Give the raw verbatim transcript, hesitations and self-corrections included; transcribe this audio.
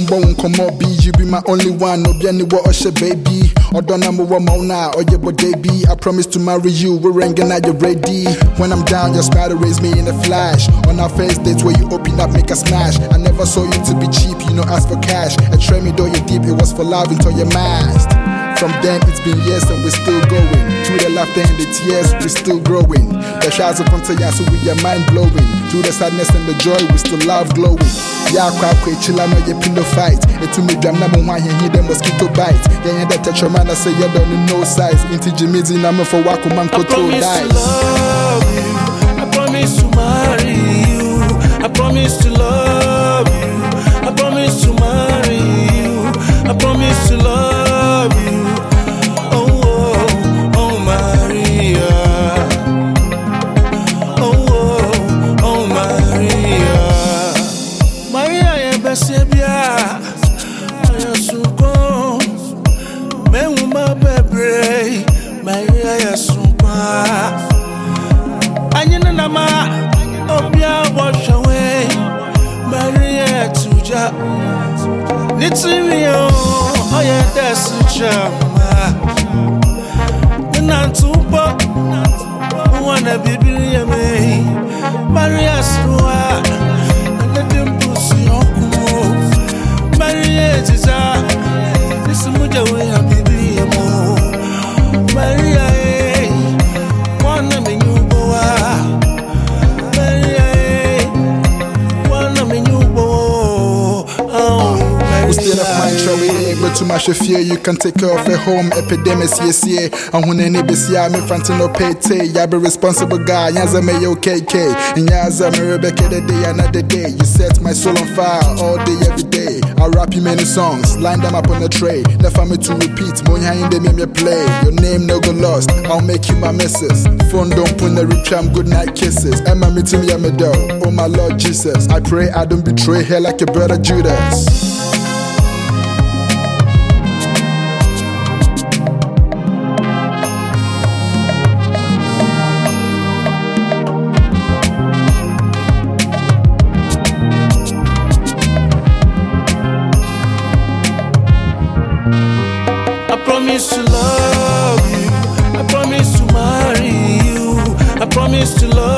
bone come up, be you be my only one. No be any what usher baby. Or don't know what mauna or your boy J B. I promise to marry you, we're ringing at you ready. When I'm down, your smile to raise me in a flash. On our first dates where you open up, make a smash. I never saw you to be cheap, you know, ask for cash. And try me though you deep, it was for love until you masked. From then it's been years and we're still going. Through the laughter and the tears, we're still growing. The shouts of until ya, so we are mind blowing. Through the sadness and the joy, we still love glowing. Yeah, quite quick, chill, I know you pillow fight. It to me, jam number one, you hear the mosquito bite. Yeah, yeah, that touch your man, I say you don't need no size. Into Jimmy's in, I'm for Waku man control dice. I promise to love you. I promise to love you. I promise to marry you. I promise to love you. Oh, oh, oh, Maria. Oh, oh, oh, Maria. Maria, you best be a. I so go. Me uma baby. Maria, you so go. Anyina nama obia wash away Maria tuja nitimiyo oya desu chama nantupo wana bibiri ya me Maria suwa nadimpusi okumo Maria tiza nisumuja we ya bibiri ya mo Maria eh wana menyu but to my fear, you can take care of a home epidemics, yes, yeah. And when any besia, me fancy no pay tay. I be responsible guy, Yaza me okay, K. And Yaza me Rebecca the day, another day. You set my soul on fire all day, every day. I rap you many songs, line them up on the tray. Left for me to repeat, Monya in the me play. Your name no go lost, I'll make you my missus. Phone don't put the rich, I'm good night kisses. Emma me to me, I'm a dough. Oh my Lord Jesus, I pray I don't betray her like your brother Judas. I promise to love you. I promise to marry you. I promise to love you.